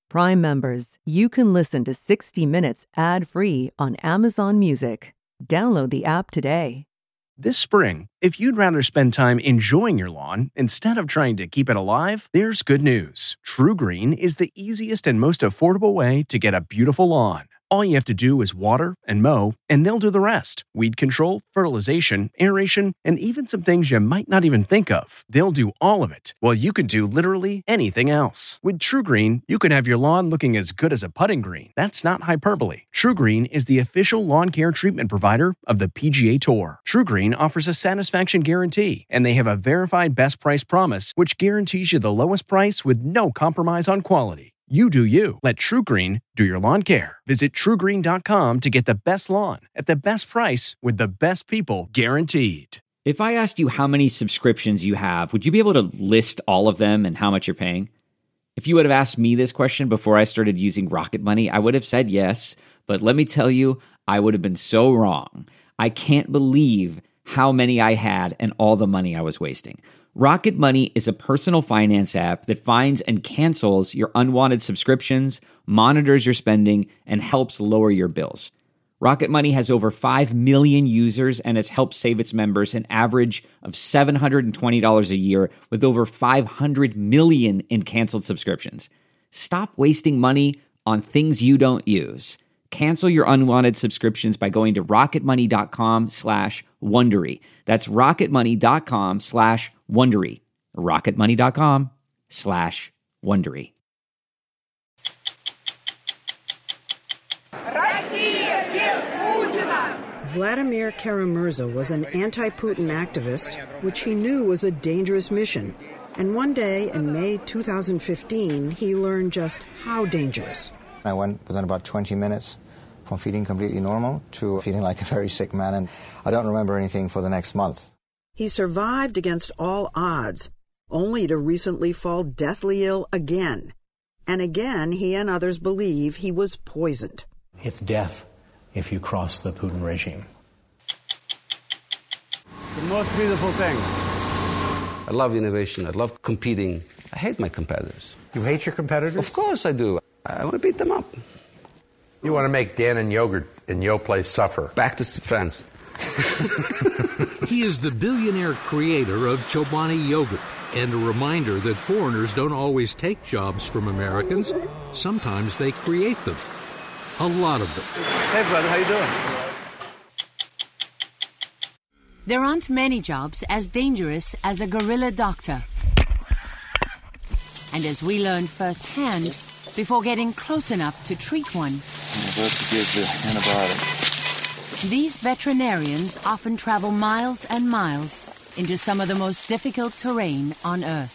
Prime members, you can listen to 60 Minutes ad-free on Amazon Music. Download the app today. This spring, if you'd rather spend time enjoying your lawn instead of trying to keep it alive, there's good news. TruGreen is the easiest and most affordable way to get a beautiful lawn. All you have to do is water and mow, and they'll do the rest. Weed control, fertilization, aeration, and even some things you might not even think of. They'll do all of it, while you can do literally anything else. With TruGreen, you can have your lawn looking as good as a putting green. That's not hyperbole. TruGreen is the official lawn care treatment provider of the PGA Tour. TruGreen offers a satisfaction guarantee, and they have a verified best price promise, which guarantees you the lowest price with no compromise on quality. You do you. Let TruGreen do your lawn care. Visit TruGreen.com to get the best lawn at the best price with the best people guaranteed. If I asked you how many subscriptions you have, would you be able to list all of them and how much you're paying? If you would have asked me this question before I started using Rocket Money, I would have said yes. But let me tell you, I would have been so wrong. I can't believe how many I had and all the money I was wasting. Rocket Money is a personal finance app that finds and cancels your unwanted subscriptions, monitors your spending, and helps lower your bills. Rocket Money has over 5 million users and has helped save its members an average of $720 a year with over 500 million in canceled subscriptions. Stop wasting money on things you don't use. Cancel your unwanted subscriptions by going to rocketmoney.com/Wondery. That's rocketmoney.com/Wondery. rocketmoney.com/Wondery. Vladimir Kara-Murza was an anti-Putin activist, which he knew was a dangerous mission. And one day in May 2015, he learned just how dangerous. I went within about 20 minutes from feeling completely normal to feeling like a very sick man, and I don't remember anything for the next month. He survived against all odds, only to recently fall deathly ill again. And again, he and others believe he was poisoned. It's death if you cross the Putin regime. The most beautiful thing. I love innovation. I love competing. I hate my competitors. You hate your competitors? Of course I do. I want to beat them up. You want to make Dan and Yogurt in your place suffer. Back to France. He is the billionaire creator of Chobani Yogurt, and a reminder that foreigners don't always take jobs from Americans. Sometimes they create them. A lot of them. Hey, brother, how you doing? There aren't many jobs as dangerous as a guerrilla doctor. And as we learned firsthand, before getting close enough to treat one, I'm about to give the antibiotic. These veterinarians often travel miles and miles into some of the most difficult terrain on Earth.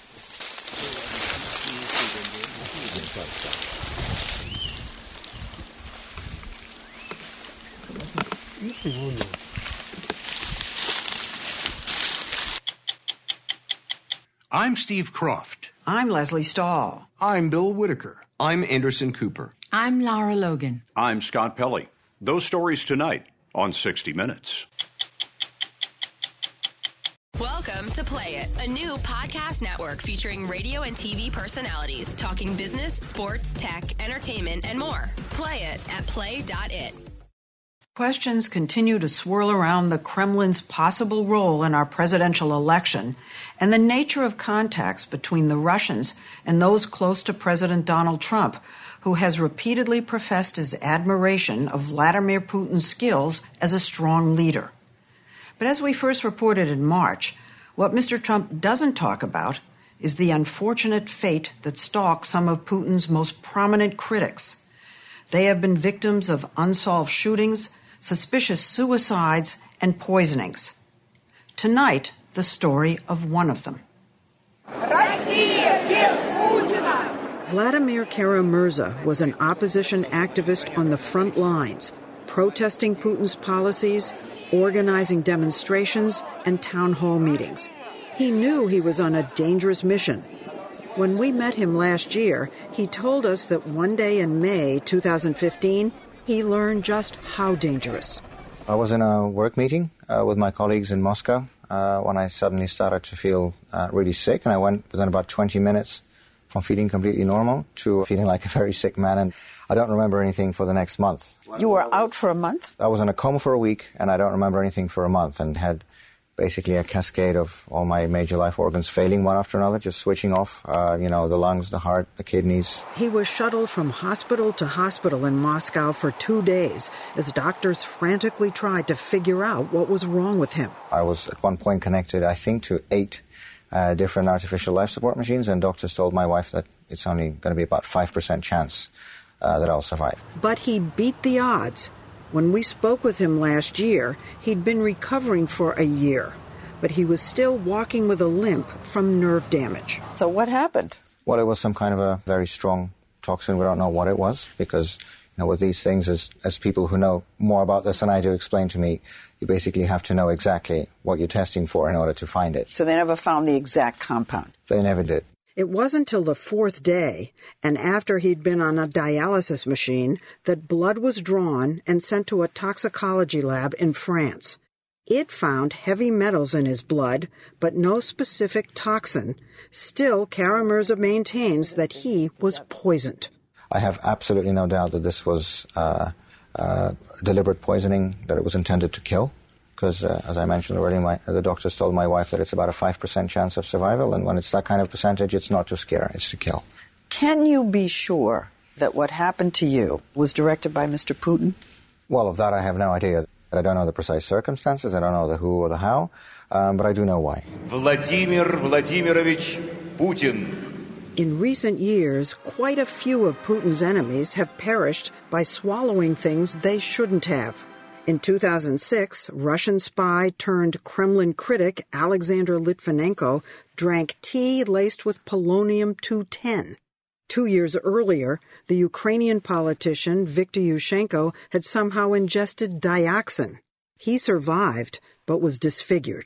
I'm Steve Croft. I'm Leslie Stahl. I'm Bill Whitaker. I'm Anderson Cooper. I'm Lara Logan. I'm Scott Pelley. Those stories tonight on 60 Minutes. Welcome to Play It, a new podcast network featuring radio and TV personalities talking business, sports, tech, entertainment, and more. Play it at play.it. Questions continue to swirl around the Kremlin's possible role in our presidential election and the nature of contacts between the Russians and those close to President Donald Trump, who has repeatedly professed his admiration of Vladimir Putin's skills as a strong leader. But as we first reported in March, what Mr. Trump doesn't talk about is the unfortunate fate that stalks some of Putin's most prominent critics. They have been victims of unsolved shootings, suspicious suicides, and poisonings. Tonight, the story of one of them. Vladimir Kara-Murza was an opposition activist on the front lines, protesting Putin's policies, organizing demonstrations, and town hall meetings. He knew he was on a dangerous mission. When we met him last year, he told us that one day in May 2015, he learned just how dangerous. I was in a work meeting with my colleagues in Moscow when I suddenly started to feel really sick, and I went within about 20 minutes from feeling completely normal to feeling like a very sick man, and I don't remember anything for the next month. You were out for a month? I was in a coma for a week, and I don't remember anything for a month, and had basically a cascade of all my major life organs failing one after another, just switching off, the lungs, the heart, the kidneys. He was shuttled from hospital to hospital in Moscow for 2 days as doctors frantically tried to figure out what was wrong with him. I was at one point connected, I think, to 8 different artificial life support machines, and doctors told my wife that it's only going to be about 5% chance that I'll survive. But he beat the odds. When we spoke with him last year, he'd been recovering for a year, but he was still walking with a limp from nerve damage. So what happened? Well, it was some kind of a very strong toxin. We don't know what it was because, with these things, as people who know more about this than I do explain to me, you basically have to know exactly what you're testing for in order to find it. So they never found the exact compound? They never did. It wasn't till the 4th day, and after he'd been on a dialysis machine, that blood was drawn and sent to a toxicology lab in France. It found heavy metals in his blood, but no specific toxin. Still, Kara-Murza maintains that he was poisoned. I have absolutely no doubt that this was deliberate poisoning, that it was intended to kill. Because, as I mentioned already, the doctors told my wife that it's about a 5% chance of survival, and when it's that kind of percentage, it's not to scare, it's to kill. Can you be sure that what happened to you was directed by Mr. Putin? Well, of that I have no idea. I don't know the precise circumstances, I don't know the who or the how, but I do know why. Vladimir Vladimirovich Putin. In recent years, quite a few of Putin's enemies have perished by swallowing things they shouldn't have. In 2006, Russian spy turned Kremlin critic Alexander Litvinenko drank tea laced with polonium-210. 2 years earlier, the Ukrainian politician Viktor Yushchenko had somehow ingested dioxin. He survived, but was disfigured.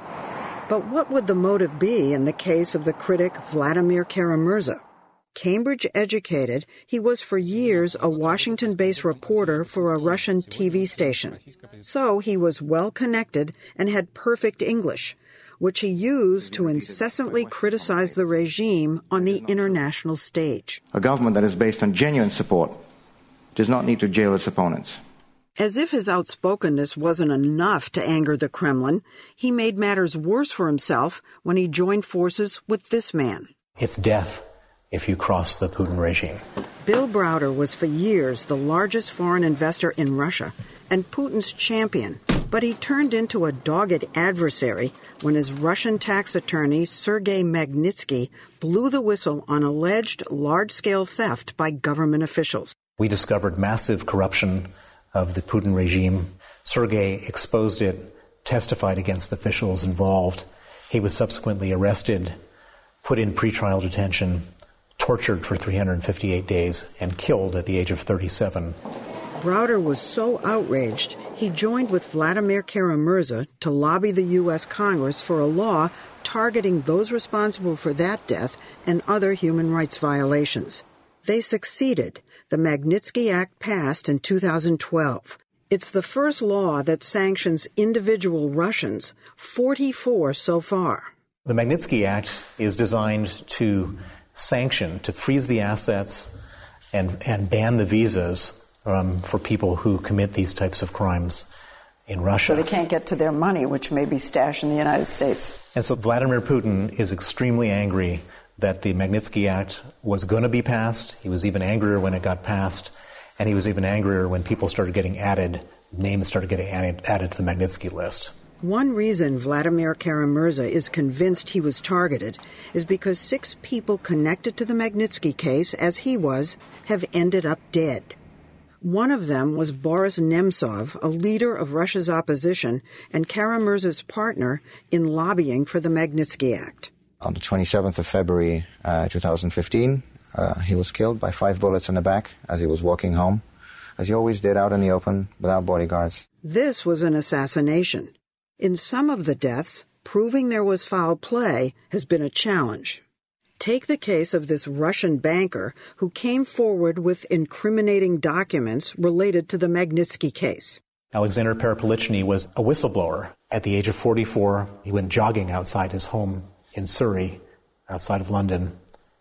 But what would the motive be in the case of the critic Vladimir Kara-Murza? Cambridge-educated, he was for years a Washington-based reporter for a Russian TV station. So he was well-connected and had perfect English, which he used to incessantly criticize the regime on the international stage. A government that is based on genuine support does not need to jail its opponents. As if his outspokenness wasn't enough to anger the Kremlin, he made matters worse for himself when he joined forces with this man. It's death if you cross the Putin regime. Bill Browder was for years the largest foreign investor in Russia and Putin's champion, but he turned into a dogged adversary when his Russian tax attorney Sergei Magnitsky blew the whistle on alleged large-scale theft by government officials. We discovered massive corruption of the Putin regime. Sergei exposed it, testified against the officials involved. He was subsequently arrested, put in pretrial detention, tortured for 358 days, and killed at the age of 37. Browder was so outraged, he joined with Vladimir Kara-Murza to lobby the U.S. Congress for a law targeting those responsible for that death and other human rights violations. They succeeded. The Magnitsky Act passed in 2012. It's the first law that sanctions individual Russians, 44 so far. The Magnitsky Act is designed to sanction, to freeze the assets and ban the visas for people who commit these types of crimes in Russia. So they can't get to their money, which may be stashed in the United States. And so Vladimir Putin is extremely angry that the Magnitsky Act was going to be passed. He was even angrier when it got passed, and he was even angrier when people started getting added, names started getting added to the Magnitsky list. One reason Vladimir Kara-Murza is convinced he was targeted is because 6 people connected to the Magnitsky case, as he was, have ended up dead. One of them was Boris Nemtsov, a leader of Russia's opposition and Kara-Murza's partner in lobbying for the Magnitsky Act. On the 27th of February 2015, he was killed by 5 bullets in the back as he was walking home, as he always did, out in the open, without bodyguards. This was an assassination. In some of the deaths, proving there was foul play has been a challenge. Take the case of this Russian banker who came forward with incriminating documents related to the Magnitsky case. Alexander Parapolichny was a whistleblower. At the age of 44, he went jogging outside his home in Surrey, outside of London,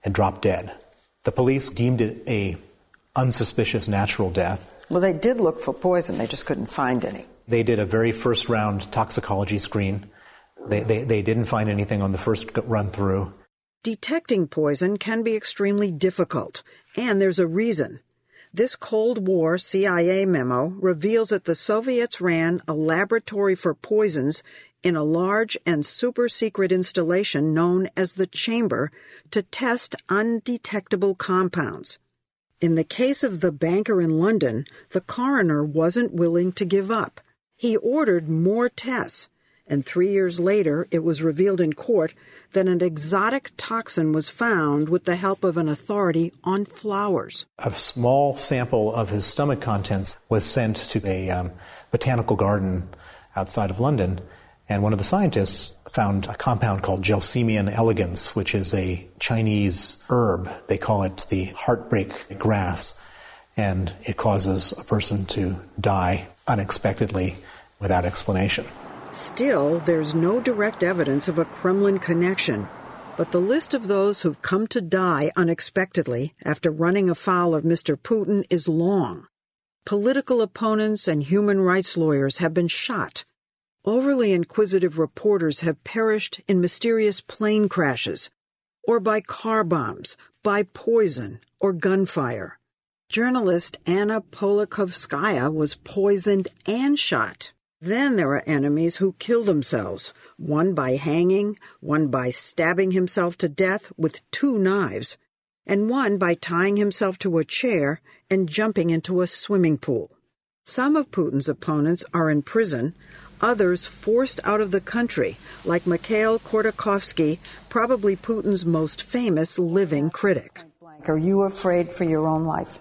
and dropped dead. The police deemed it a unsuspicious natural death. Well, they did look for poison. They just couldn't find any. They did a very first-round toxicology screen. They didn't find anything on the first run-through. Detecting poison can be extremely difficult, and there's a reason. This Cold War CIA memo reveals that the Soviets ran a laboratory for poisons in a large and super-secret installation known as the Chamber to test undetectable compounds. In the case of the banker in London, the coroner wasn't willing to give up. He ordered more tests, and 3 years later it was revealed in court that an exotic toxin was found with the help of an authority on flowers. A small sample of his stomach contents was sent to a botanical garden outside of London, and one of the scientists found a compound called Gelsemium elegans, which is a Chinese herb. They call it the heartbreak grass, and it causes a person to die unexpectedly without explanation. Still, there's no direct evidence of a Kremlin connection, but the list of those who've come to die unexpectedly after running afoul of Mr. Putin is long. Political opponents and human rights lawyers have been shot. Overly inquisitive reporters have perished in mysterious plane crashes, or by car bombs, by poison, or gunfire. Journalist Anna Politkovskaya was poisoned and shot. Then there are enemies who kill themselves, one by hanging, one by stabbing himself to death with 2 knives, and one by tying himself to a chair and jumping into a swimming pool. Some of Putin's opponents are in prison, others forced out of the country, like Mikhail Khodorkovsky, probably Putin's most famous living critic. Are you afraid for your own life?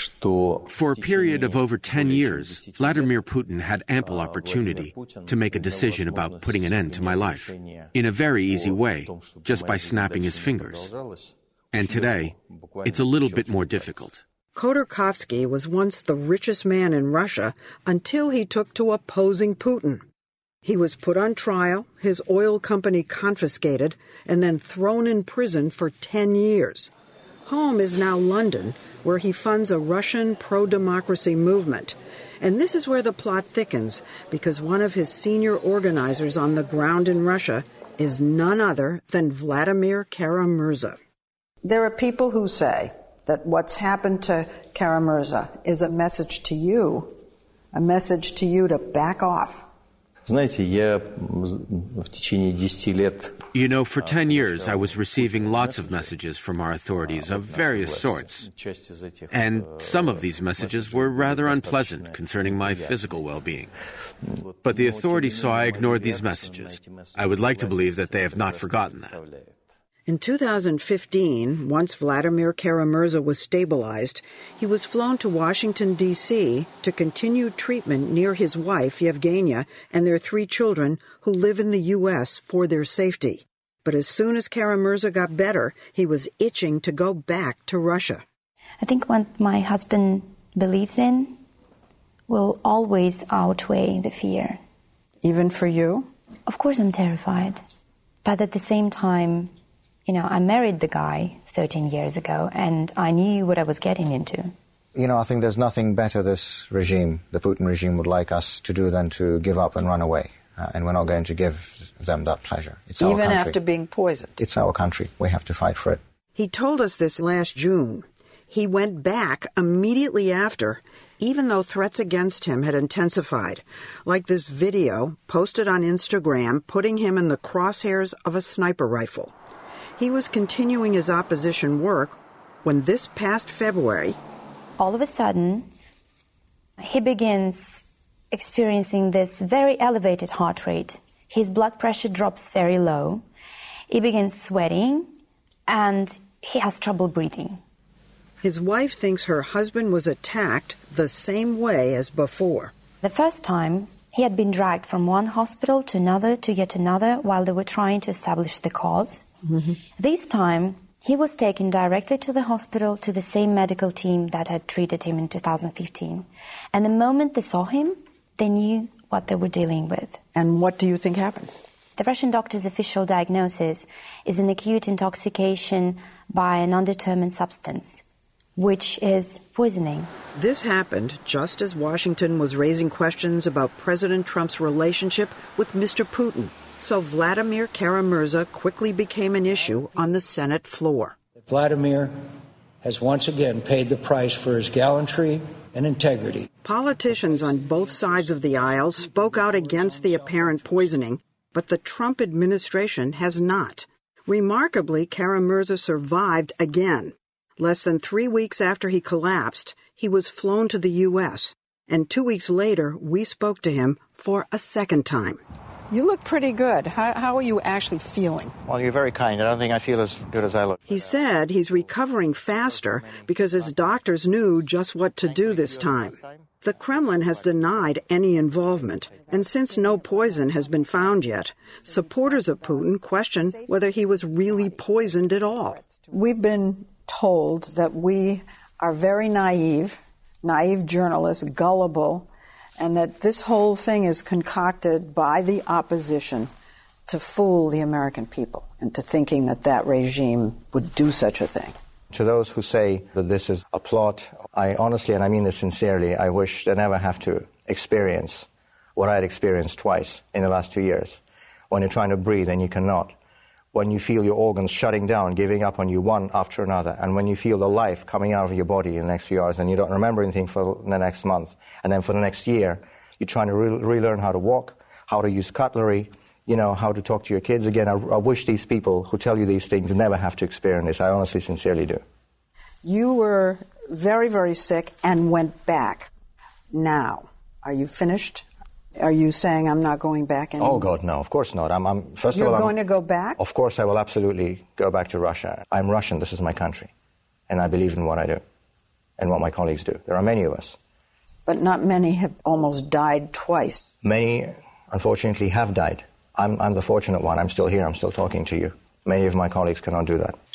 For a period of over 10 years, Vladimir Putin had ample opportunity to make a decision about putting an end to my life in a very easy way, just by snapping his fingers. And today, it's a little bit more difficult. Khodorkovsky was once the richest man in Russia until he took to opposing Putin. He was put on trial, his oil company confiscated, and then thrown in prison for 10 years. Home is now London, where he funds a Russian pro-democracy movement. And this is where the plot thickens, because one of his senior organizers on the ground in Russia is none other than Vladimir Kara-Murza. There are people who say that what's happened to Kara-Murza is a message to you to back off. You know, for 10 years, I was receiving lots of messages from our authorities of various sorts. And some of these messages were rather unpleasant concerning my physical well-being. But the authorities saw I ignored these messages. I would like to believe that they have not forgotten that. In 2015, once Vladimir Kara-Murza was stabilized, he was flown to Washington, D.C. to continue treatment near his wife, Yevgenia, and their 3 children who live in the U.S. for their safety. But as soon as Kara-Murza got better, he was itching to go back to Russia. I think what my husband believes in will always outweigh the fear. Even for you? Of course I'm terrified. But at the same time, I married the guy 13 years ago, and I knew what I was getting into. I think there's nothing better this regime, the Putin regime, would like us to do than to give up and run away. And we're not going to give them that pleasure. It's our country. Even after being poisoned. It's our country. We have to fight for it. He told us this last June. He went back immediately after, even though threats against him had intensified, like this video posted on Instagram putting him in the crosshairs of a sniper rifle. He was continuing his opposition work when this past February, all of a sudden, he begins experiencing this very elevated heart rate. His blood pressure drops very low. He begins sweating, and he has trouble breathing. His wife thinks her husband was attacked the same way as before. The first time, he had been dragged from one hospital to another to yet another while they were trying to establish the cause. Mm-hmm. This time, he was taken directly to the hospital to the same medical team that had treated him in 2015. And the moment they saw him, they knew what they were dealing with. And what do you think happened? The Russian doctor's official diagnosis is an acute intoxication by an undetermined substance, which is poisoning. This happened just as Washington was raising questions about President Trump's relationship with Mr. Putin. So Vladimir Kara-Murza quickly became an issue on the Senate floor. Vladimir has once again paid the price for his gallantry and integrity. Politicians on both sides of the aisle spoke out against the apparent poisoning, but the Trump administration has not. Remarkably, Kara-Murza survived again. Less than 3 weeks after he collapsed, he was flown to the U.S., and 2 weeks later, we spoke to him for a second time. You look pretty good. How are you actually feeling? Well, you're very kind. I don't think I feel as good as I look. He said he's recovering faster because his doctors knew just what to do this time. The Kremlin has denied any involvement, and since no poison has been found yet, supporters of Putin question whether he was really poisoned at all. We've been told that we are very naive journalists, gullible, and that this whole thing is concocted by the opposition to fool the American people into thinking that that regime would do such a thing. To those who say that this is a plot, I honestly, and I mean this sincerely, I wish they never have to experience what I had experienced twice in the last 2 years. When you're trying to breathe and you cannot. When you feel your organs shutting down, giving up on you one after another, and when you feel the life coming out of your body in the next few hours and you don't remember anything for the next month, and then for the next year, you're trying to relearn how to walk, how to use cutlery, how to talk to your kids again. I wish these people who tell you these things never have to experience this. I honestly, sincerely do. You were very, very sick and went back. Now, are you finished? Are you saying I'm not going back anymore? Oh, God, no. Of course not. You're going to go back? Of course I will absolutely go back to Russia. I'm Russian. This is my country. And I believe in what I do and what my colleagues do. There are many of us. But not many have almost died twice. Many, unfortunately, have died. I'm the fortunate one. I'm still here. I'm still talking to you. Many of my colleagues cannot do that.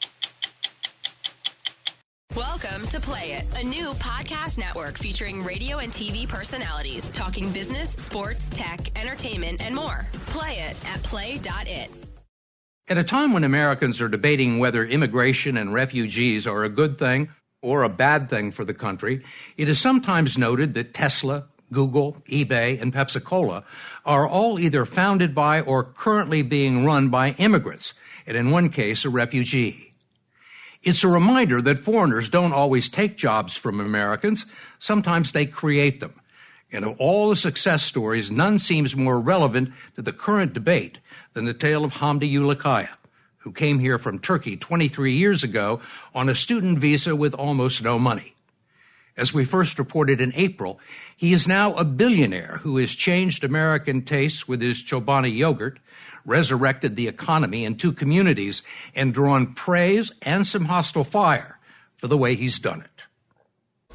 Welcome to Play It, a new podcast network featuring radio and TV personalities talking business, sports, tech, entertainment, and more. Play it at play.it. At a time when Americans are debating whether immigration and refugees are a good thing or a bad thing for the country, it is sometimes noted that Tesla, Google, eBay, and Pepsi-Cola are all either founded by or currently being run by immigrants, and in one case, a refugee. It's a reminder that foreigners don't always take jobs from Americans. Sometimes they create them. And of all the success stories, none seems more relevant to the current debate than the tale of Hamdi Ulukaya, who came here from Turkey 23 years ago on a student visa with almost no money. As we first reported in April, he is now a billionaire who has changed American tastes with his Chobani yogurt, resurrected the economy in 2 communities, and drawn praise and some hostile fire for the way he's done it.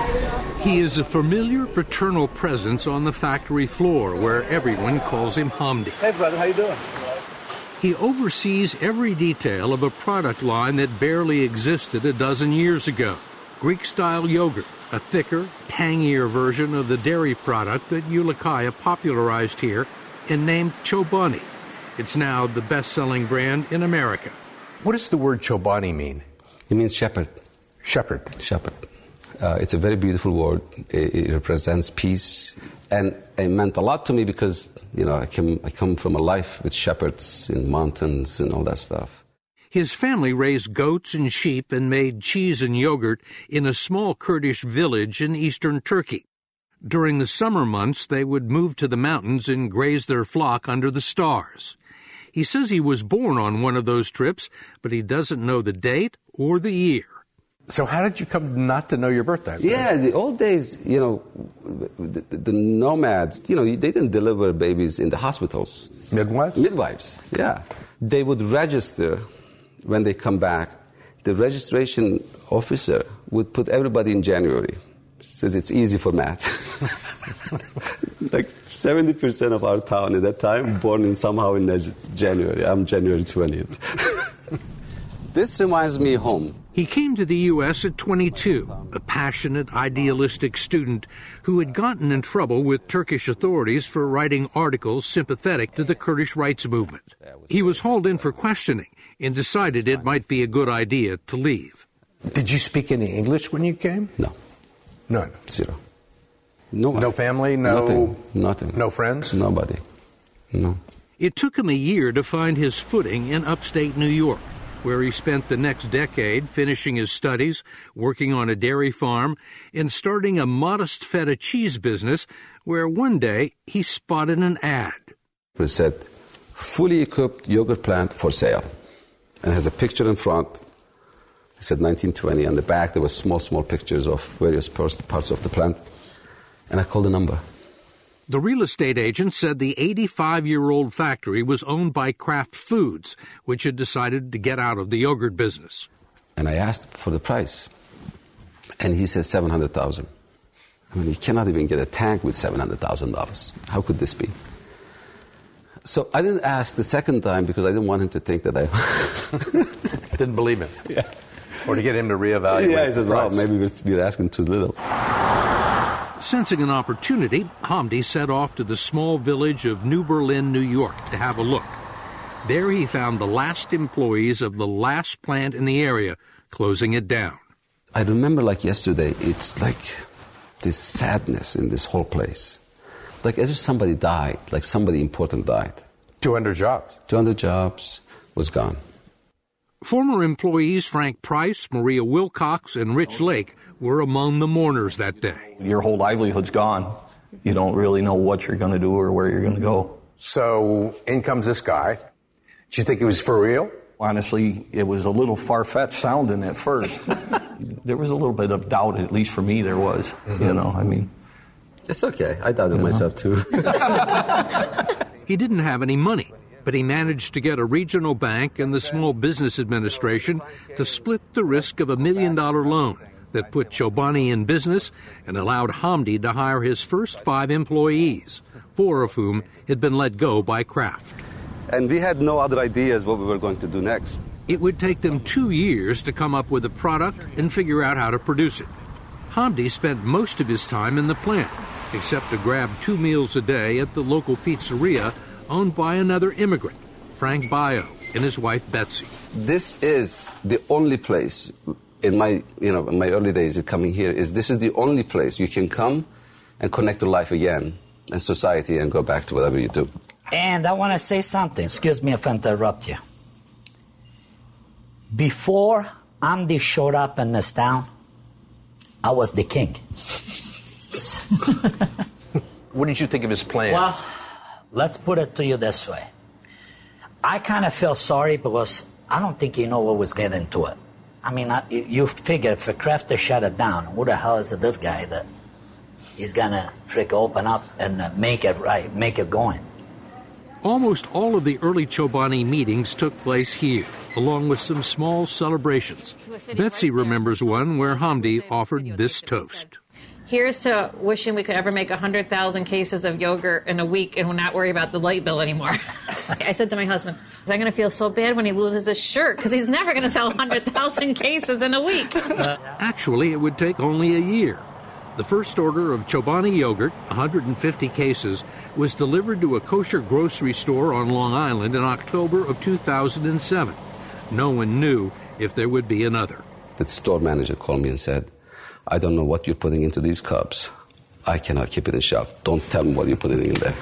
He is a familiar paternal presence on the factory floor where everyone calls him Hamdi. Hey, brother, how you doing? He oversees every detail of a product line that barely existed a dozen years ago. Greek-style yogurt, a thicker, tangier version of the dairy product that Ulukaya popularized here and named Chobani. It's now the best-selling brand in America. What does the word Chobani mean? It means shepherd. Shepherd. Shepherd. It's a very beautiful word. It represents peace. And it meant a lot to me because, I come from a life with shepherds in mountains and all that stuff. His family raised goats and sheep and made cheese and yogurt in a small Kurdish village in eastern Turkey. During the summer months, they would move to the mountains and graze their flock under the stars. He says he was born on one of those trips, but he doesn't know the date or the year. So how did you come not to know your birthday? Yeah, the old days, the nomads, they didn't deliver babies in the hospitals. Midwives? Midwives, yeah. They would register when they come back. The registration officer would put everybody in January. Says it's easy for math. Like 70% of our town at that time born somehow in January. I'm January 20th. This reminds me of home. He came to the U.S. at 22, a passionate, idealistic student who had gotten in trouble with Turkish authorities for writing articles sympathetic to the Kurdish rights movement. He was hauled in for questioning, and decided it might be a good idea to leave. Did you speak any English when you came? No. None? Zero. No. No family? No. Nothing. No friends? Nobody. No. It took him a year to find his footing in upstate New York, where he spent the next decade finishing his studies, working on a dairy farm, and starting a modest feta cheese business where one day he spotted an ad. It said, fully equipped yogurt plant for sale. And it has a picture in front. It said 1920. On the back, there were small pictures of various parts of the plant. And I called the number. The real estate agent said the 85-year-old factory was owned by Kraft Foods, which had decided to get out of the yogurt business. And I asked for the price. And he said $700,000. I mean, you cannot even get a tank with $700,000. How could this be? So I didn't ask the second time because I didn't want him to think that I... Didn't believe him. Yeah. Or to get him to reevaluate. Yeah, he said, well, maybe we're asking too little. Sensing an opportunity, Hamdi set off to the small village of New Berlin, New York, to have a look. There he found the last employees of the last plant in the area, closing it down. I remember like yesterday, it's like this sadness in this whole place. Like as if somebody died, like somebody important died. 200 jobs. 200 jobs was gone. Former employees Frank Price, Maria Wilcox, and Rich Lake were among the mourners that day. Your whole livelihood's gone. You don't really know what you're going to do or where you're going to go. So in comes this guy. Did you think it was for real? Honestly, it was a little far-fetched sounding at first. There was a little bit of doubt, at least for me there was. You know, I mean... It's okay. I doubted myself too. He didn't have any money, but he managed to get a regional bank and the Small Business Administration to split the risk of $1 million loan that put Chobani in business and allowed Hamdi to hire his first 5 employees, 4 of whom had been let go by Kraft. And we had no other ideas what we were going to do next. It would take them 2 years to come up with a product and figure out how to produce it. Hamdi spent most of his time in the plant, except to grab 2 meals a day at the local pizzeria owned by another immigrant, Frank Baio, and his wife Betsy. This is the only place in my early days of coming here, this is the only place you can come and connect to life again and society and go back to whatever you do. And I want to say something. Excuse me if I interrupt you. Before Hamdi showed up in this town, I was the king. What did you think of his plan? Well, let's put it to you this way. I kind of feel sorry because I don't think you know what was getting into it. I mean, you figure if a Kraft shut it down, who the hell is this guy that he's going to open up and make it right, make it going? Almost all of the early Chobani meetings took place here, along with some small celebrations. Betsy remembers one where Hamdi offered this toast. Here's to wishing we could ever make 100,000 cases of yogurt in a week and not worry about the light bill anymore. I said to my husband, I'm going to feel so bad when he loses his shirt because he's never going to sell 100,000 cases in a week. Actually, it would take only a year. The first order of Chobani yogurt, 150 cases, was delivered to a kosher grocery store on Long Island in October of 2007. No one knew if there would be another. The store manager called me and said, I don't know what you're putting into these cups. I cannot keep it in shelf. Don't tell me what you're putting in there.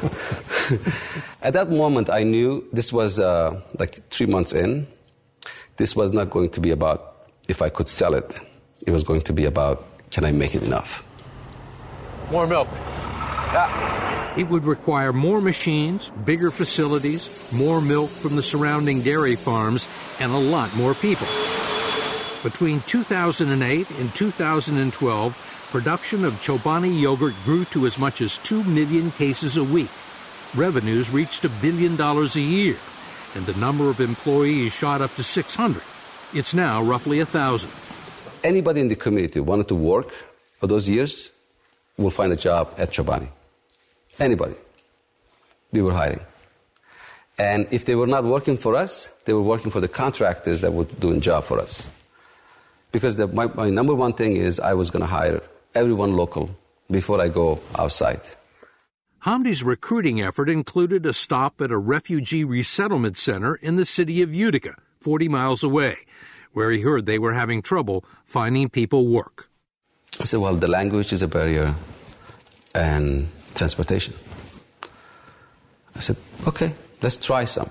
At that moment, I knew this was like 3 months in. This was not going to be about if I could sell it. It was going to be about, can I make it enough? More milk. It would require more machines, bigger facilities, more milk from the surrounding dairy farms, and a lot more people. Between 2008 and 2012, production of Chobani yogurt grew to as much as 2 million cases a week. Revenues reached $1 billion a year, and the number of employees shot up to 600. It's now roughly 1,000. Anybody in the community wanted to work for those years will find a job at Chobani. Anybody. We were hiring. And if they were not working for us, they were working for the contractors that were doing job for us. Because my number one thing is I was going to hire everyone local before I go outside. Hamdi's recruiting effort included a stop at a refugee resettlement center in the city of Utica, 40 miles away, where he heard they were having trouble finding people work. I said, well, the language is a barrier and transportation. I said, okay, let's try some.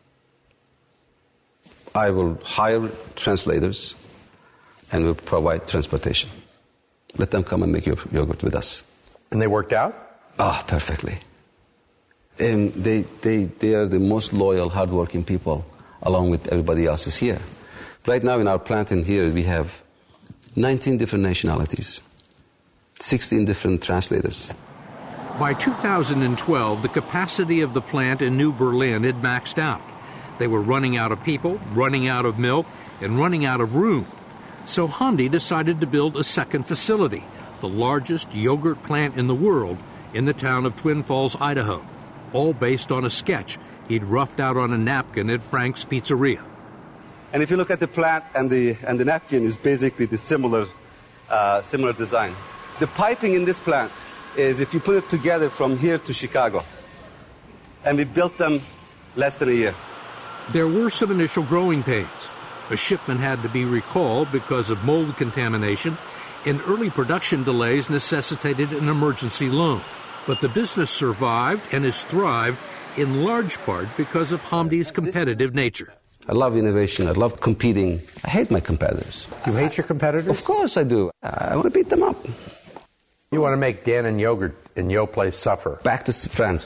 I will hire translators and we'll provide transportation. Let them come and make yogurt with us. And they worked out? Ah, perfectly. And they are the most loyal, hardworking people, along with everybody else is here. Right now in our plant in here, we have 19 different nationalities, 16 different translators. By 2012, the capacity of the plant in New Berlin had maxed out. They were running out of people, running out of milk, and running out of room. So Hamdi decided to build a second facility, the largest yogurt plant in the world, in the town of Twin Falls, Idaho, all based on a sketch he'd roughed out on a napkin at Frank's Pizzeria. And if you look at the plant and the napkin is basically the similar design. The piping in this plant is if you put it together from here to Chicago. And we built them less than a year. There were some initial growing pains. A shipment had to be recalled because of mold contamination, and early production delays necessitated an emergency loan. But the business survived and has thrived in large part because of Hamdi's competitive nature. I love innovation. I love competing. I hate my competitors. You hate your competitors? Of course I do. I want to beat them up. You want to make Dan and Yogurt in your place suffer. Back to France.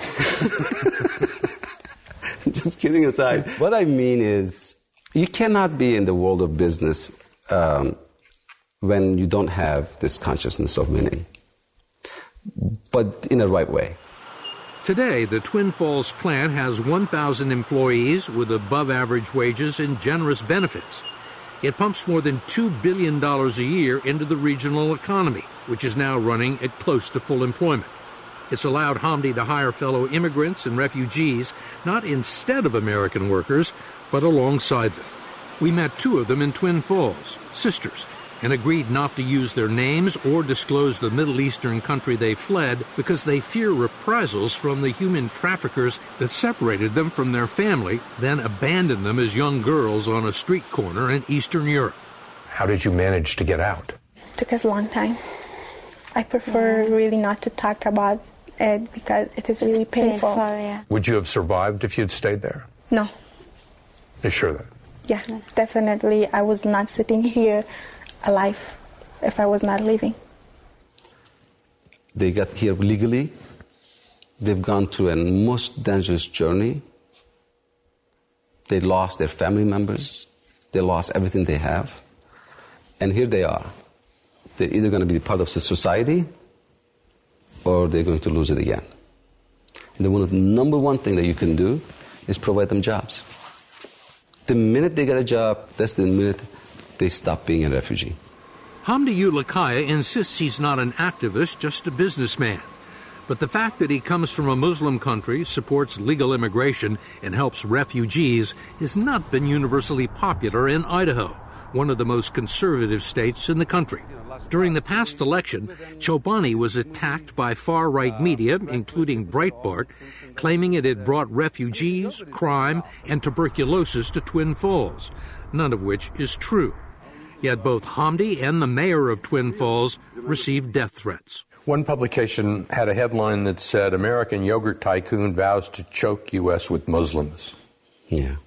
Just kidding aside. What I mean is, you cannot be in the world of business when you don't have this consciousness of winning, but in a right way. Today, the Twin Falls plant has 1,000 employees with above-average wages and generous benefits. It pumps more than $2 billion a year into the regional economy, which is now running at close to full employment. It's allowed Hamdi to hire fellow immigrants and refugees, not instead of American workers, but alongside them. We met two of them in Twin Falls, sisters, and agreed not to use their names or disclose the Middle Eastern country they fled because they fear reprisals from the human traffickers that separated them from their family, then abandoned them as young girls on a street corner in Eastern Europe. How did you manage to get out? It took us a long time. I prefer really not to talk about it because it is really painful. Yeah. Would you have survived if you'd stayed there? No. You're sure that? Yeah, definitely. I was not sitting here alive if I was not leaving. They got here legally. They've gone through a most dangerous journey. They lost their family members. They lost everything they have. And here they are. They're either going to be part of the society or they're going to lose it again. And the number one thing that you can do is provide them jobs. The minute they get a job, that's the minute they stop being a refugee. Hamdi Ulukaya insists he's not an activist, just a businessman. But the fact that he comes from a Muslim country, supports legal immigration, and helps refugees has not been universally popular in Idaho, one of the most conservative states in the country. During the past election, Chobani was attacked by far-right media, including Breitbart, claiming it had brought refugees, crime, and tuberculosis to Twin Falls, none of which is true. Yet both Hamdi and the mayor of Twin Falls received death threats. One publication had a headline that said, American yogurt tycoon vows to choke U.S. with Muslims. Yeah.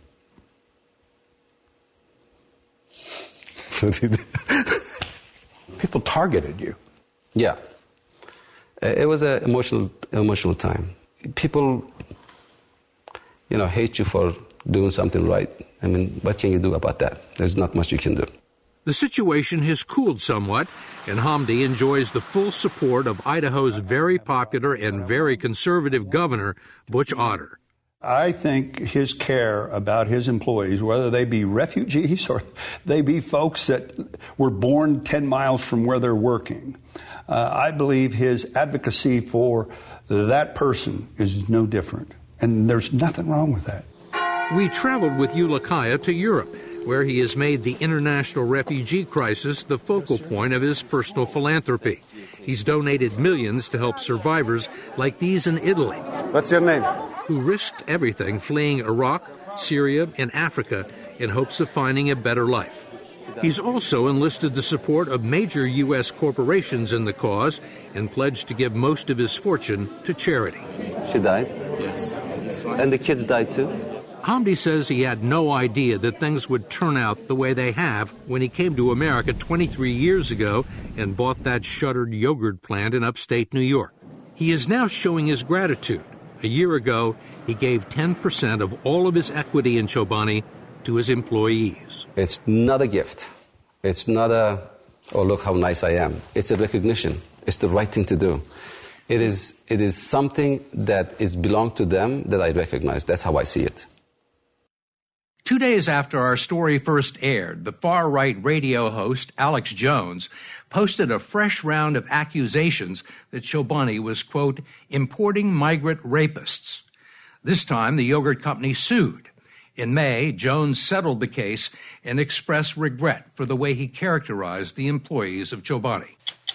People targeted you. Yeah. It was an emotional time. People, hate you for doing something right. I mean, what can you do about that? There's not much you can do. The situation has cooled somewhat, and Hamdi enjoys the full support of Idaho's very popular and very conservative governor, Butch Otter. I think his care about his employees, whether they be refugees or they be folks that were born 10 miles from where they're working, I believe his advocacy for that person is no different. And there's nothing wrong with that. We traveled with Ulukaya to Europe, where he has made the international refugee crisis the focal point of his personal philanthropy. He's donated millions to help survivors like these in Italy. What's your name? Who risked everything fleeing Iraq, Syria, and Africa in hopes of finding a better life. He's also enlisted the support of major U.S. corporations in the cause and pledged to give most of his fortune to charity. She died? Yes. And the kids died too? Hamdi says he had no idea that things would turn out the way they have when he came to America 23 years ago and bought that shuttered yogurt plant in upstate New York. He is now showing his gratitude. A year ago, he gave 10% of all of his equity in Chobani to his employees. It's not a gift. It's not a, oh, look how nice I am. It's a recognition. It's the right thing to do. It is something that is belong to them that I recognize. That's how I see it. 2 days after our story first aired, the far-right radio host, Alex Jones, posted a fresh round of accusations that Chobani was, quote, importing migrant rapists. This time, the yogurt company sued. In May, Jones settled the case and expressed regret for the way he characterized the employees of Chobani.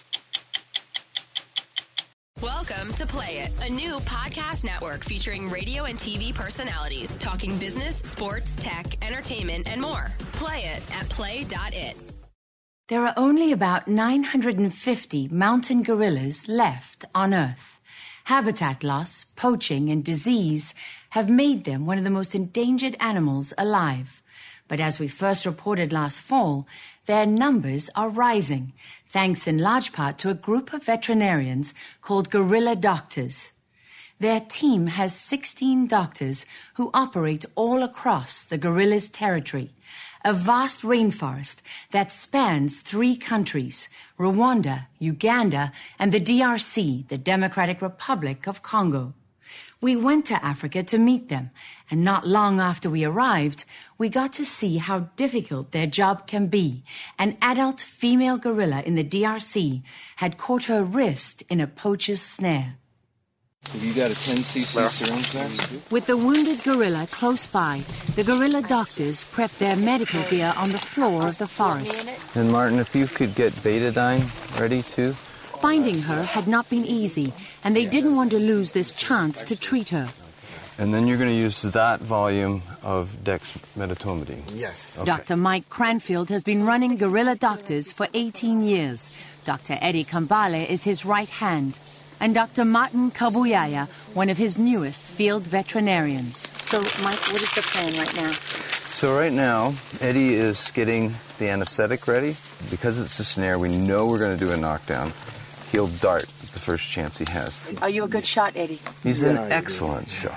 Welcome to Play It, a new podcast network featuring radio and TV personalities talking business, sports, tech, entertainment, and more. Play it at play.it. There are only about 950 mountain gorillas left on Earth. Habitat loss, poaching, and disease have made them one of the most endangered animals alive. But as we first reported last fall, their numbers are rising, thanks in large part to a group of veterinarians called gorilla doctors. Their team has 16 doctors who operate all across the gorilla's territory, a vast rainforest that spans 3 countries, Rwanda, Uganda, and the DRC, the Democratic Republic of Congo. We went to Africa to meet them, and not long after we arrived, we got to see how difficult their job can be. An adult female gorilla in the DRC had caught her wrist in a poacher's snare. Have you got a 10cc syringe there? With the wounded gorilla close by, the gorilla doctors prepped their medical gear on the floor of the forest. And Martin, if you could get betadine ready too. Finding her had not been easy, and they didn't want to lose this chance to treat her. And then you're going to use that volume of dexmedetomidine. Yes. Okay. Dr. Mike Cranfield has been running Gorilla Doctors for 18 years. Dr. Eddie Kambale is his right hand. And Dr. Martin Kabuyaya, one of his newest field veterinarians. So, Mike, what is the plan right now? So right now, Eddie is getting the anesthetic ready. Because it's a snare, we know we're going to do a knockdown. He'll dart the first chance he has. Are you a good shot, Eddie? He's an excellent shot.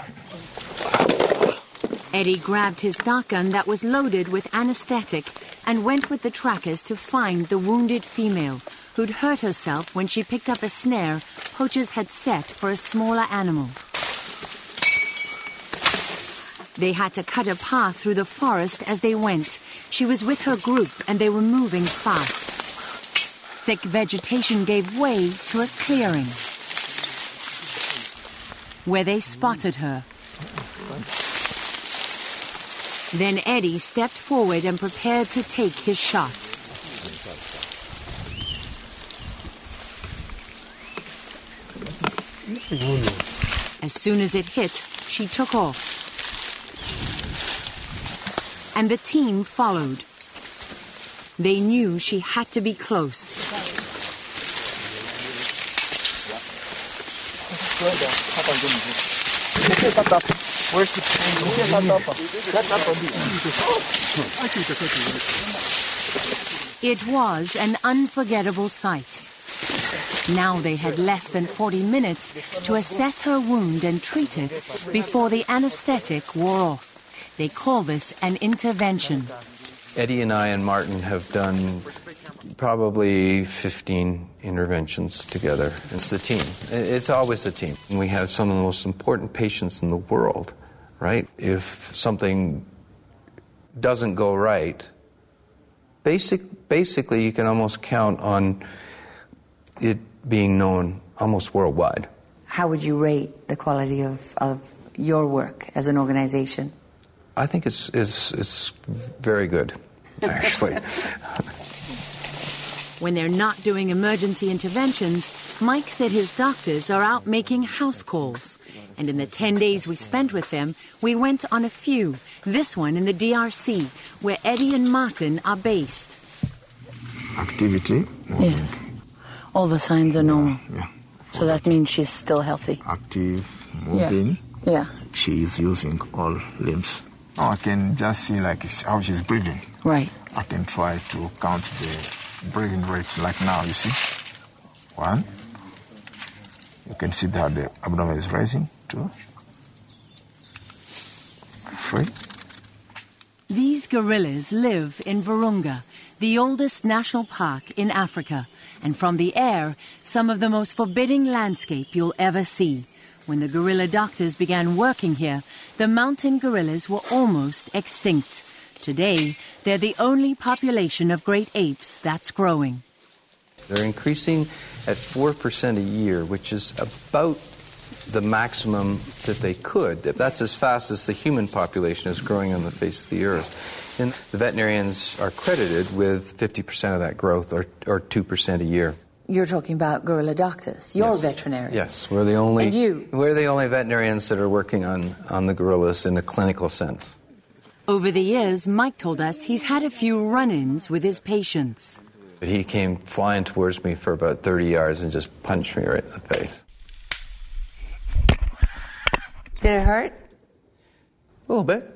Eddie grabbed his shotgun that was loaded with anesthetic and went with the trackers to find the wounded female who'd hurt herself when she picked up a snare poachers had set for a smaller animal. They had to cut a path through the forest as they went. She was with her group and they were moving fast. Thick vegetation gave way to a clearing where they spotted her. Then Eddie stepped forward and prepared to take his shot. As soon as it hit, she took off. And the team followed. They knew she had to be close. It was an unforgettable sight. Now they had less than 40 minutes to assess her wound and treat it before the anesthetic wore off. They call this an intervention. Eddie and I and Martin have done probably 15 interventions together. It's the team. It's always the team. We have some of the most important patients in the world, right? If something doesn't go right, basically you can almost count on it being known almost worldwide. How would you rate the quality of your work as an organization? I think it's very good, actually. When they're not doing emergency interventions, Mike said his doctors are out making house calls. And in the 10 days we spent with them, we went on a few, this one in the DRC, where Eddie and Martin are based. Activity. Yes. All the signs are normal. Yeah. So that means she's still healthy. Active, moving. Yeah. She is using all limbs. I can just see like how she's breathing. Right. I can try to count the breathing rate like now, you see. 1. You can see that the abdomen is rising. 2. 3. These gorillas live in Virunga, the oldest national park in Africa, and from the air, some of the most forbidding landscape you'll ever see. When the gorilla doctors began working here, the mountain gorillas were almost extinct. Today, they're the only population of great apes that's growing. They're increasing at 4% a year, which is about the maximum that they could. That's as fast as the human population is growing on the face of the earth. And the veterinarians are credited with 50% of that growth, or 2% a year. You're talking about gorilla doctors. You're a veterinarian. Yes, we're the only. And you? We're the only veterinarians that are working on the gorillas in a clinical sense. Over the years, Mike told us he's had a few run-ins with his patients. He came flying towards me for about 30 yards and just punched me right in the face. Did it hurt? A little bit.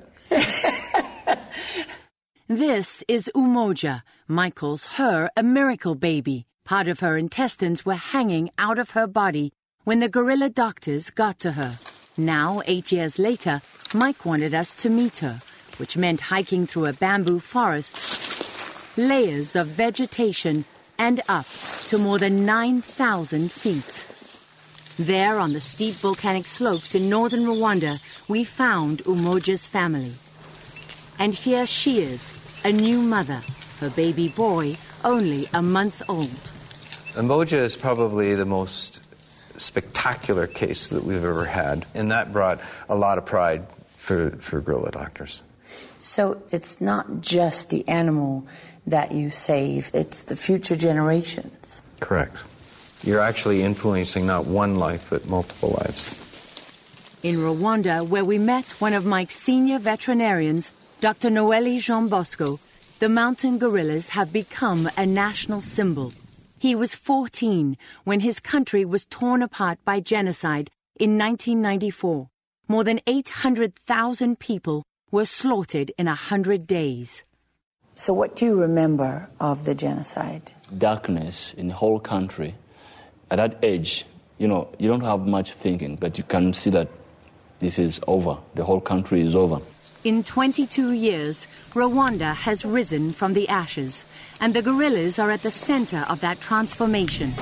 This is Umoja. Mike calls her a miracle baby. Part of her intestines were hanging out of her body when the gorilla doctors got to her. Now, 8 years later, Mike wanted us to meet her, which meant hiking through a bamboo forest, layers of vegetation, and up to more than 9,000 feet. There, on the steep volcanic slopes in northern Rwanda, we found Umoja's family. And here she is, a new mother, her baby boy only a month old. Umoja is probably the most spectacular case that we've ever had, and that brought a lot of pride for gorilla doctors. So it's not just the animal that you save, it's the future generations. Correct. You're actually influencing not one life, but multiple lives. In Rwanda, where we met one of Mike's senior veterinarians, Dr. Noeli Jean Bosco, the mountain gorillas have become a national symbol. He was 14 when his country was torn apart by genocide in 1994. More than 800,000 people were slaughtered in 100 days. So what do you remember of the genocide? Darkness in the whole country. At that age, you don't have much thinking, but you can see that this is over. The whole country is over. In 22 years, Rwanda has risen from the ashes, and the gorillas are at the center of that transformation.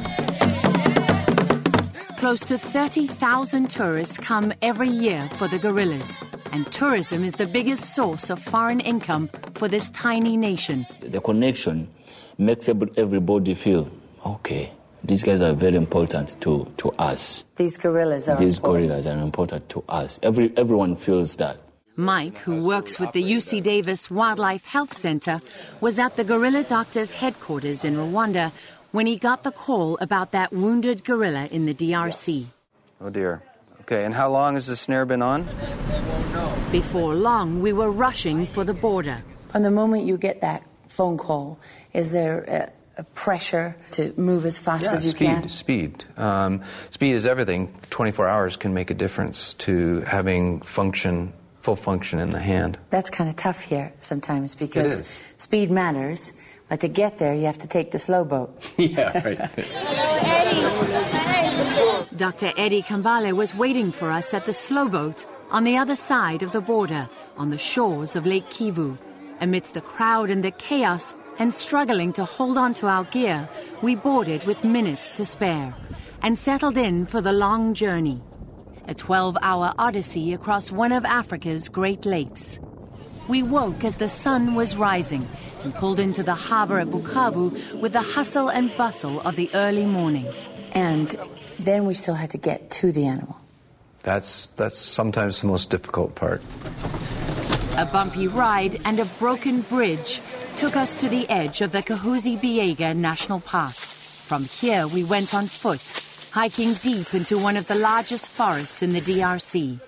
Close to 30,000 tourists come every year for the gorillas, and tourism is the biggest source of foreign income for this tiny nation. The connection makes everybody feel, okay, these guys are very important to us. These gorillas are important to us. Everyone feels that. Mike, who works with the UC Davis Wildlife Health Center, was at the gorilla doctor's headquarters in Rwanda when he got the call about that wounded gorilla in the DRC. Oh dear. Okay, and how long has the snare been on? Before long, we were rushing for the border. From the moment you get that phone call, is there a pressure to move as fast as you can? Speed. Speed is everything. 24 hours can make a difference to having full function in the hand. That's kind of tough here sometimes because speed matters, but to get there you have to take the slow boat. Yeah, right. Dr. Eddie Kambale was waiting for us at the slow boat on the other side of the border, on the shores of Lake Kivu. Amidst the crowd and the chaos and struggling to hold on to our gear, we boarded with minutes to spare and settled in for the long journey. A 12-hour odyssey across one of Africa's Great Lakes. We woke as the sun was rising and pulled into the harbor at Bukavu with the hustle and bustle of the early morning. And then we still had to get to the animal. That's sometimes the most difficult part. A bumpy ride and a broken bridge took us to the edge of the Kahuzi-Biega National Park. From here, we went on foot, hiking deep into one of the largest forests in the DRC.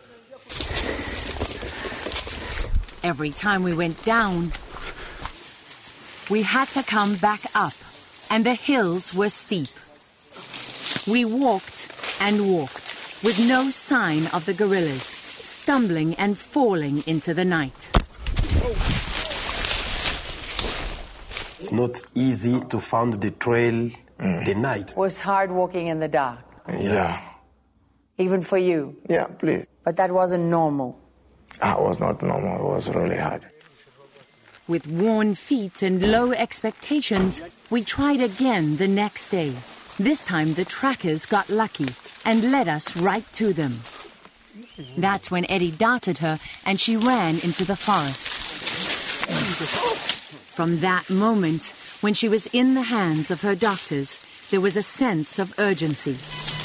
Every time we went down, we had to come back up, and the hills were steep. We walked and walked, with no sign of the gorillas, stumbling and falling into the night. It's not easy to find the trail the night. It was hard walking in the dark. Yeah. Even for you. Yeah, please. But that wasn't normal. It was not normal. It was really hard. With worn feet and low expectations, we tried again the next day. This time the trackers got lucky and led us right to them. That's when Eddie darted her and she ran into the forest. From that moment, when she was in the hands of her doctors, there was a sense of urgency.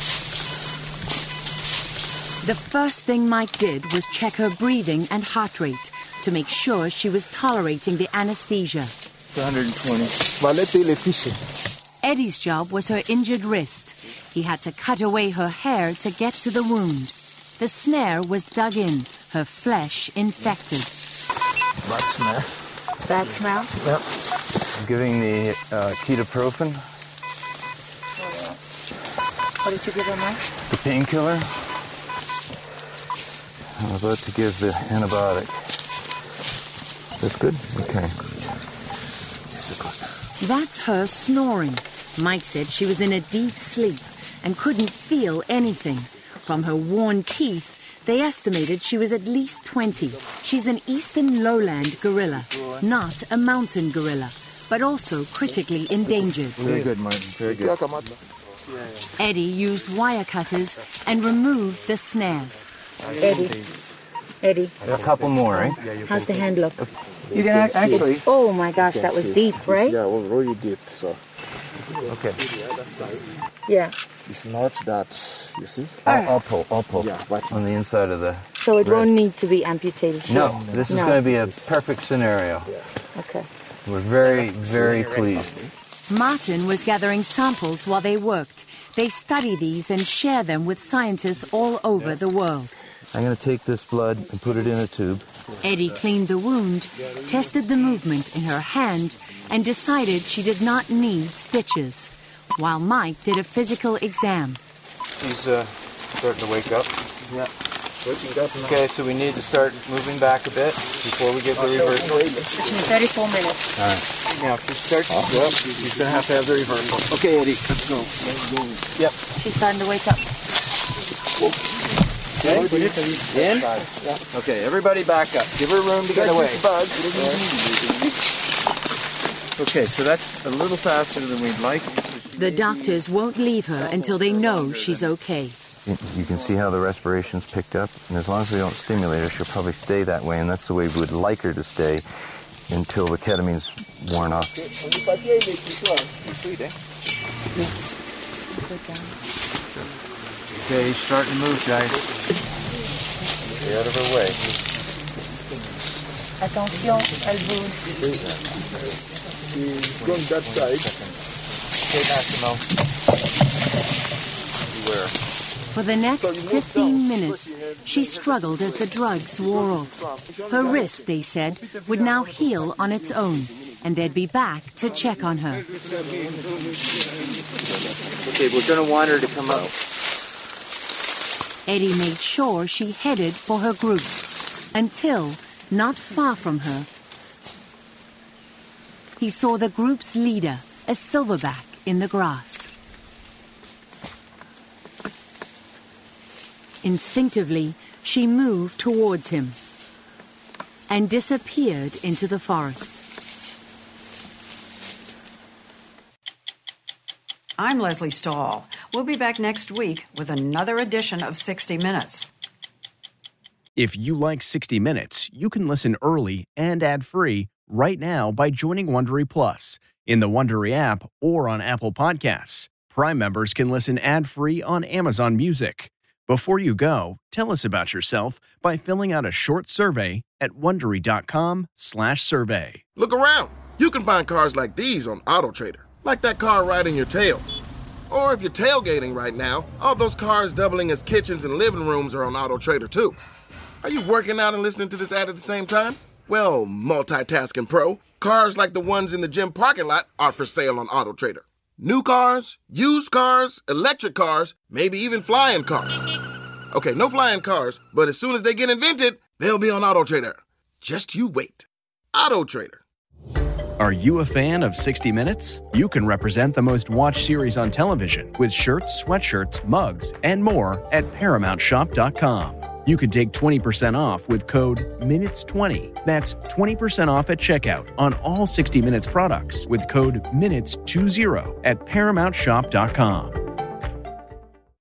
The first thing Mike did was check her breathing and heart rate to make sure she was tolerating the anesthesia. 120. Eddie's job was her injured wrist. He had to cut away her hair to get to the wound. The snare was dug in, her flesh infected. Bad smell. Bad smell? Yep. I'm giving the ketoprofen. What did you give her, Mike? The painkiller. I'm about to give the antibiotic. That's good? Okay. That's her snoring. Mike said she was in a deep sleep and couldn't feel anything. From her worn teeth, they estimated she was at least 20. She's an eastern lowland gorilla, not a mountain gorilla, but also critically endangered. Very good, Martin. Very good. Eddie used wire cutters and removed the snare. Eddie. A couple more, eh? How's the hand look? You can actually... Oh my gosh, that was deep, right? Yeah, it was really deep, so... Okay. Yeah. It's not that, you see? I'll pull. Yeah, but... On the inside of the... So it won't need to be amputated? No, this is going to be a perfect scenario. Okay. We're very, very pleased. Martin was gathering samples while they worked. They study these and share them with scientists all over the world. I'm going to take this blood and put it in a tube. Eddie cleaned the wound, tested the movement in her hand, and decided she did not need stitches, while Mike did a physical exam. He's starting to wake up. Yeah. Okay, so we need to start moving back a bit before we get the reversal. 34 minutes. All right. Now, if she starts to go up, she's going to have the reversal. Okay, Eddie, let's go. Yep. She's starting to wake up. Okay. In? Okay, everybody back up. Give her room to get away. Okay, so that's a little faster than we'd like. The doctors won't leave her until they know she's okay. You can see how the respiration's picked up, and as long as we don't stimulate her, she'll probably stay that way, and that's the way we would like her to stay until the ketamine's worn off. Okay, he's starting to move, guys. Stay out of her way. Attention, elle bouge. She's going that side. Okay, Massimo. Beware. For the next 15 minutes, she struggled as the drugs wore off. Her wrist, they said, would now heal on its own, and they'd be back to check on her. Okay, we're going to want her to come out. Eddie made sure she headed for her group, until, not far from her, he saw the group's leader, a silverback, in the grass. Instinctively, she moved towards him and disappeared into the forest. I'm Leslie Stahl. We'll be back next week with another edition of 60 Minutes. If you like 60 Minutes, you can listen early and ad-free right now by joining Wondery Plus in the Wondery app or on Apple Podcasts. Prime members can listen ad-free on Amazon Music. Before you go, tell us about yourself by filling out a short survey at Wondery.com/survey. Look around. You can find cars like these on AutoTrader, like that car riding your tail. Or if you're tailgating right now, all those cars doubling as kitchens and living rooms are on AutoTrader too. Are you working out and listening to this ad at the same time? Well, multitasking pro, cars like the ones in the gym parking lot are for sale on AutoTrader. New cars, used cars, electric cars, maybe even flying cars. Okay, no flying cars, but as soon as they get invented, they'll be on AutoTrader. Just you wait. AutoTrader. Are you a fan of 60 Minutes? You can represent the most watched series on television with shirts, sweatshirts, mugs, and more at ParamountShop.com. You can take 20% off with code MINUTES20. That's 20% off at checkout on all 60 Minutes products with code MINUTES20 at ParamountShop.com.